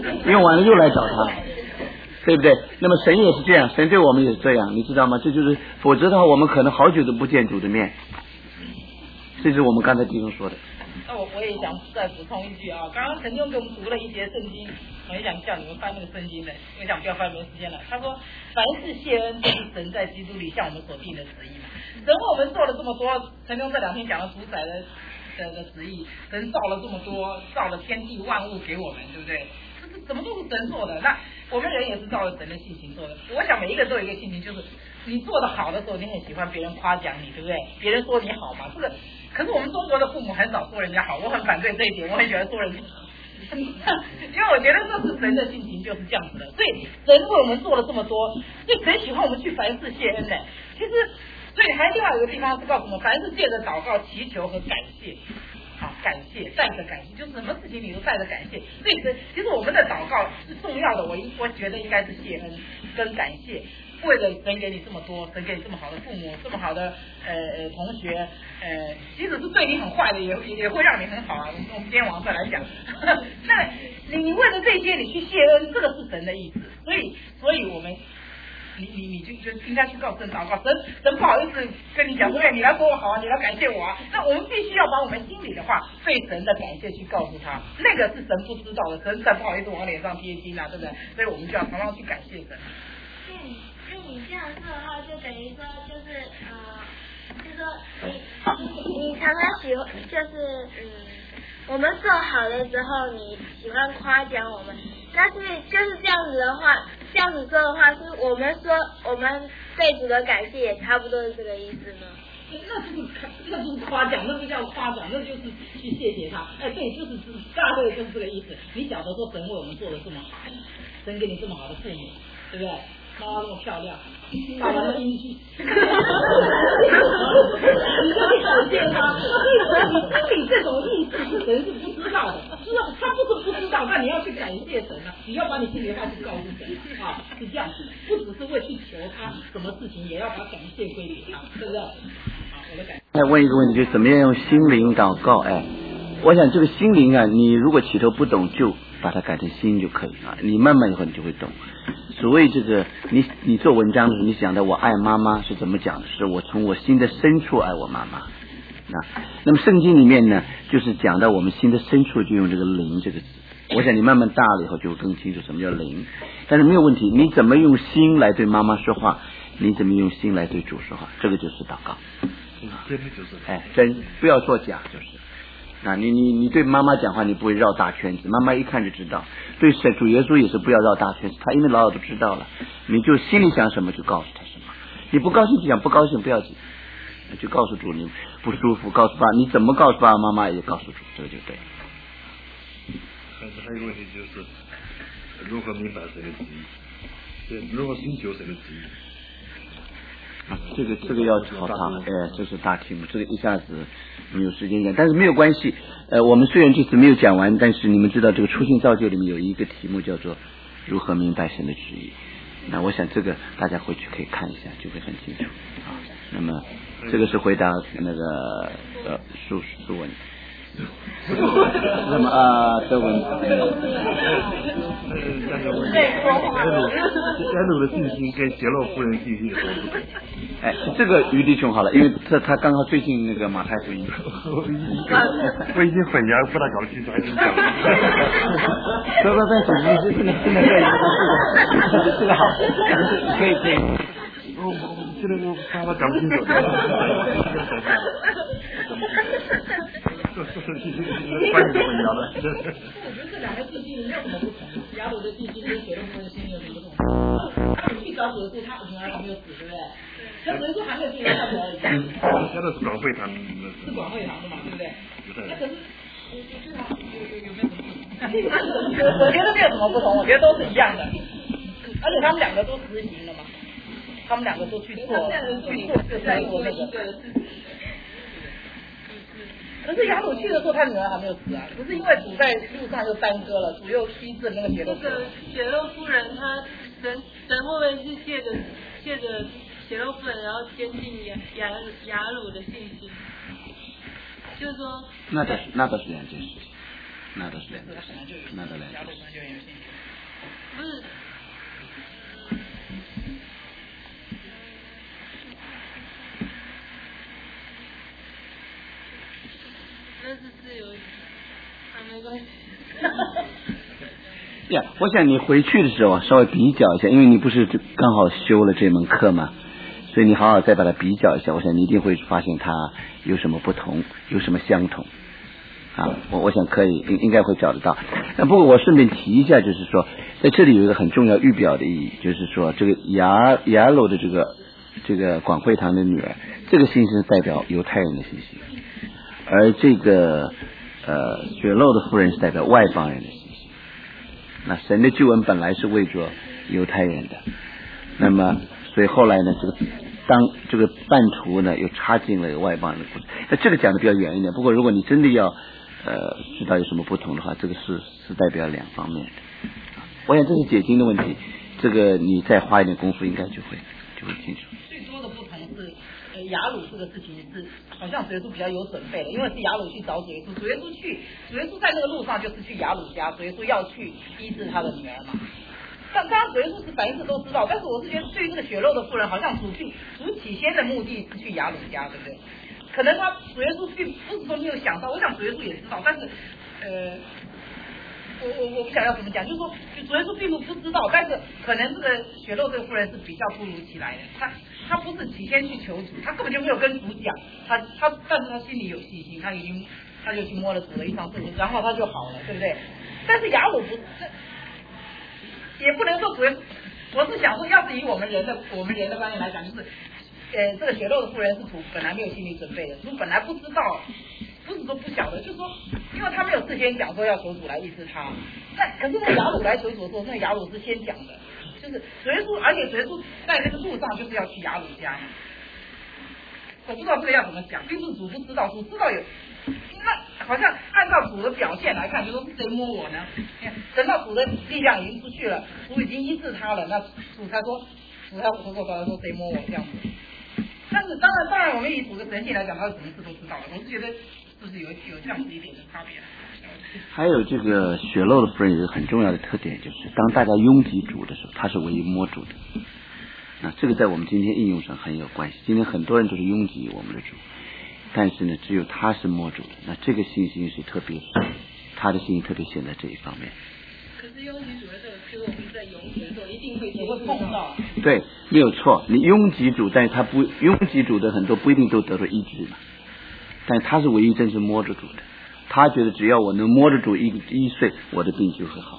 对不对？那么神也是这样，神对我们也是这样，你知道吗？这就是否则的话，我们可能好久都不见主的面。这是我们刚才弟兄说的。 那我也想再补充一句啊，刚刚陈兄给我们读了一节圣经，我也想叫你们翻那个圣经的，因为想不要花很多时间了。他说，凡是谢恩，就是神在基督里向我们所定的旨意嘛。神为我们做了这么多，陈兄这2天讲了主宰的旨意，神造了这么多，造了天地万物给我们，对不对？这怎么都是神做的？那我们人也是照着神的性情做的。我想每一个都有一个性情，就是你做得好的时候，你很喜欢别人夸奖你，对不对？别人说你好嘛，这个。可是我们中国的父母很少说人家好，我很反对这一点，我很喜欢说人家好，因为我觉得这是神的性情就是这样子的。所以神为我们做了这么多，所以神喜欢我们去凡事谢恩的。其实，所以还有另外一个地方是告诉我们，凡是借着祷告、祈求和感谢，感谢带着感谢，就是什么事情你都带着感谢。所以其实我们的祷告是重要的，我觉得应该是谢恩跟感谢。为了神给你这么多，神给你这么好的父母，这么好的同学，即使是对你很坏的，也会让你很好啊。我们今天晚上再来讲，那你为了这些你去谢恩，这个是神的意思。所以我们你就应该去告诉神祷告，神不好意思跟你讲说，你来说我好啊，你来感谢我啊。那我们必须要把我们心里的话对神的感谢去告诉他，那个是神不知道的，神才不好意思往脸上贴金啊，对不对？所以我们就要常常去感谢神。 你这样说的话，就等于说就是就是说你常常喜欢，就是我们做好的时候，你喜欢夸奖我们，但是就是这样子的话，这样子说的话，是我们说我们对主的感谢也差不多是这个意思吗？ 那不是夸奖，那不叫夸奖，那就是去谢谢他。对，就是大概就是这个意思。你晓得说神为我们做的这么好，神给你这么好的父母，对不对？ 妈妈那么漂亮，爸爸那么英俊，你就去感谢他。心里这种意思是神是不知道的，知道他不是不知道，那你要去感谢神啊，你要把你心里的话去告诉神啊，是这样子的，不只是为去求他什么事情，也要把感谢归给他，对不对？我的感谢。 再问一个问题，就是怎么样用心灵祷告？我想这个心灵啊，你如果起头不懂，就把它改成心就可以啊。你慢慢以后你就会懂。所谓这个，你做文章的时候，你讲的我爱妈妈是怎么讲的？是我从我心的深处爱我妈妈。那么圣经里面呢，就是讲到我们心的深处就用这个灵这个字。我想你慢慢大了以后就会更清楚什么叫灵。但是没有问题，你怎么用心来对妈妈说话，你怎么用心来对主说话，这个就是祷告。 真的就是真不要作假就是。你对妈妈讲话，你不会绕大圈子，妈妈一看就知道。对主耶稣也是不要绕大圈子，他因为老都知道了，你就心里想什么就告诉他什么。你不高兴就讲不高兴，不要紧，就告诉主你不舒服，告诉爸，你怎么告诉爸爸妈妈也告诉主，这个就对。 还有一个问题就是如何明白神的旨意，对，如何寻求神的旨意。 这个要考他，这是大题目，这个一下子没有时间讲，但是没有关系。我们虽然这次没有讲完，但是你们知道这个初信造就里面有一个题目叫做如何明白神的旨意。那我想这个大家回去可以看一下，就会很清楚啊。那么这个是回答那个苏文。那么德文。 安努的信心跟杰洛夫人信心有什么不同？ 这个余弟兄好了，因为他刚好最近那个马太福音， 我已经混淆，不大搞清楚，还是讲。 不，这个好，可以。 我现在我爸爸讲不清楚。关于混淆了。 我觉得这两个信心没有什么不同，雅鲁的信心跟杰洛夫的信心有什么不同？他去找主的时候，他女儿还没有死，对不对？那主耶稣还没有进入他女儿已经。 现在是广会堂。 是广会堂的嘛，对不对？那可是有没有什么不同？我觉得没有什么不同，我觉得都是一样的，而且他们两个都实行了嘛，他们两个都去做就是那个。可是雅鲁去的时候，他女儿还没有死啊，不是因为主在路上又耽搁了，主又医治那个杰洛夫人。 杰洛夫人，她神后面是借着杰洛夫人，然后坚定雅鲁的信心，就是说。 那倒是两件事情，那倒是两件事情，那倒两件事情。 不是。但是有，没关系。 我想你回去的时候稍微比较一下，因为你不是刚好修了这门课嘛，所以你好好再把它比较一下，我想你一定会发现它有什么不同，有什么相同啊。我想可以应该会找得到。那不过我顺便提一下，就是说在这里有一个很重要预表的意义，就是说这个雅鲁的这个广会堂的女儿，这个信心是代表犹太人的信心。而这个血漏的妇人是代表外邦人的信心。那神的救恩本来是为着犹太人的，那么所以后来呢，当这个半途呢又插进了外邦人的故事。那这个讲的比较远一点，不过如果你真的要知道有什么不同的话，这个是代表两方面的。我想这是解经的问题，这个你再花一点功夫应该就会清楚。 最多的不同是雅鲁这个事情是好像主耶稣比较有准备的，因为是雅鲁去找主耶稣，主耶稣在那个路上就是去雅鲁家，主耶稣要去医治他的女儿嘛。但刚刚主耶稣是反应是都知道，但是我是觉得对于这个血漏的妇人，好像主起先的目的是去雅鲁家，对不对？可能主耶稣并不是说没有想到，我想主耶稣也知道，但是我不想要怎么讲，就是说主耶稣并不知道，但是可能这个血漏这个妇人是比较突如其来的，他不是起先去求主，他根本就没有跟主讲，但是他心里有信心，他就去摸了主的衣裳，然后他就好了，对不对？但是雅鲁不是，也不能说主耶稣，我是想说，要是以我们人的观念来讲，就是这个血漏的妇人是主本来没有心理准备的，主本来不知道，不是说不晓得，就是说，因为他没有事先讲说要求主来医治他，可是那个雅鲁来求主的时候，那个雅鲁是先讲的。 就是主耶稣，而且主耶稣在这个路上就是要去雅鲁家嘛。我不知道这个要怎么讲，并不是主不知道，主知道有。那好像按照主的表现来看，就说谁摸我呢？等到主的力量已经出去了，主已经医治他了，那主才说，主才回过头来说谁摸我这样子。但是当然我们以主的神性来讲，他什么事都知道了。我是觉得就是有这样子一点的差别。 还有这个血漏的夫人有一个很重要的特点，就是当大家拥挤主的时候，他是唯一摸主的。那这个在我们今天应用上很有关系。今天很多人都是拥挤我们的主，但是呢，只有他是摸主的。那这个信心是特别，他的信心特别显在这一方面。 可是拥挤主的时候，其实我们在拥挤的时候一定会碰到。 对，没有错。你拥挤主，但是他不拥挤主的很多不一定都得到医治嘛。但他是唯一真正摸着主的。他觉得只要我能摸着主一岁，我的病就会好。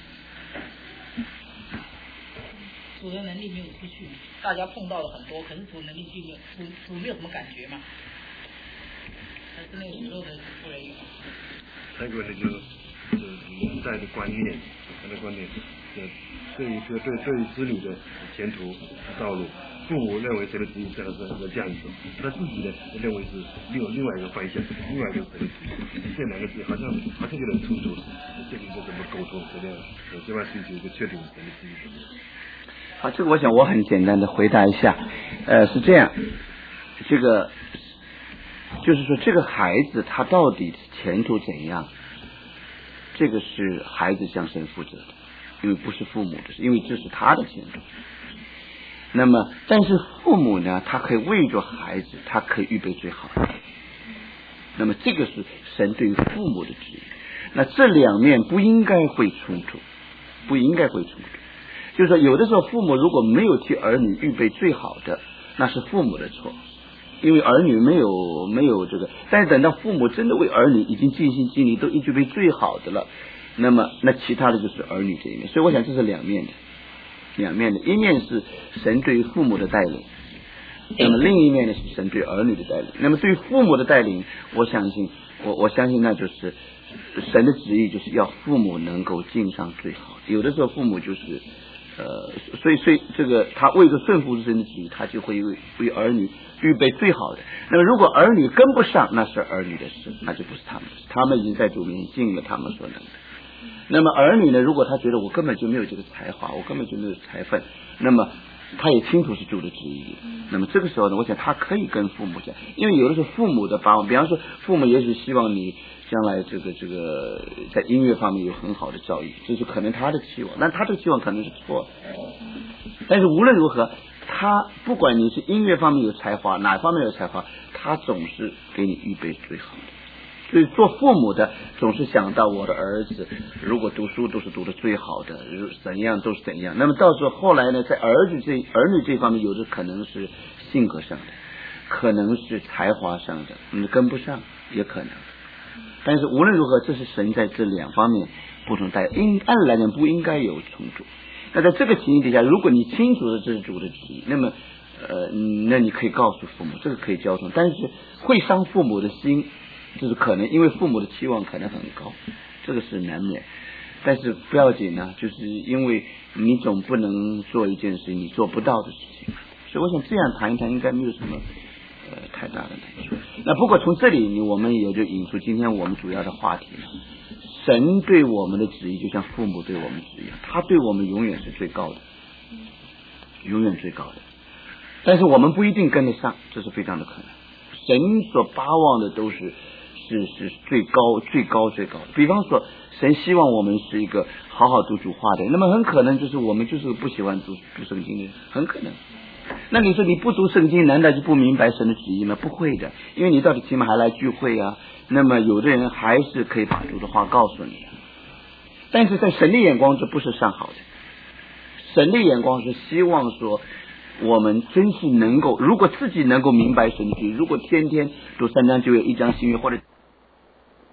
主的能力没有出去，大家碰到了很多，可是主能力并没有，主没有什么感觉嘛。还是那个血肉的夫人有。 还有一个呢，就是年代的观念，他的观念，对于子女的前途道路，父母认为谁的旨意在他身上这样走，他自己呢认为是另外一个方向，另外一个神的旨意，这两个字好像有点冲突，这个应该怎么沟通？这样这边追求一个确定神的旨意。 好，这个我想我很简单的回答一下，是这样，这个就是说这个孩子他到底前途怎样，这个是孩子向神负责的，因为不是父母的事，因为这是他的前途。那么但是父母呢，他可以为着孩子，他可以预备最好的。那么这个是神对于父母的旨意，那这两面不应该会冲突，不应该会冲突。就是说有的时候父母如果没有替儿女预备最好的，那是父母的错，因为儿女没有这个。但是等到父母真的为儿女已经尽心尽力都预备最好的了，那么那其他的就是儿女这一面。所以我想这是两面的，一面是神对于父母的带领，那么另一面呢是神对儿女的带领。那么对于父母的带领，我相信那就是神的旨意，就是要父母能够尽上最好。有的时候父母就是所以这个他为着顺服神的旨意，他就会为儿女预备最好的。那么如果儿女跟不上，那是儿女的事，那就不是他们的事，他们已经在主面前尽了他们所能的。那么儿女呢，如果他觉得我根本就没有这个才华，我根本就没有才分，那么他也清楚是主的旨意，那么这个时候呢，我想他可以跟父母讲，因为有的时候父母的把握，比方说父母也许希望你将来这个在音乐方面有很好的教育，这是可能他的期望，但他这个期望可能是错的。但是无论如何，他不管你是音乐方面有才华，哪方面有才华，他总是给你预备最好的。所以做父母的总是想到我的儿子如果读书都是读的最好的，怎样都是怎样。那么到时候后来呢，在儿女这方面，有的可能是性格上的，可能是才华上的，你跟不上也可能。但是无论如何，这是神在这两方面不同带，按理来讲不应该有冲突。那在这个情形底下，如果你清楚的这是主的旨意，那么那你可以告诉父母，这个可以交通，但是会伤父母的心，就是可能因为父母的期望可能很高，这个是难免。但是不要紧呢，就是因为你总不能做一件事情你做不到的事情，所以我想这样谈一谈应该没有什么太大的难处。那不过从这里我们也就引出今天我们主要的话题了。神对我们的旨意就像父母对我们旨意一样，他对我们永远是最高的，永远最高的，但是我们不一定跟得上，这是非常的可能。神所巴望的都是最高。比方说神希望我们是一个好好读主话的人，那么很可能就是我们就是不喜欢读圣经的人，很可能。那你说你不读圣经难道就不明白神的旨意吗？不会的，因为你到底起码还来聚会啊，那么有的人还是可以把主的话告诉你。但是在神的眼光这不是上好的，神的眼光是希望说我们真是能够，如果自己能够明白神的旨意，如果天天读3章9节1章新约或者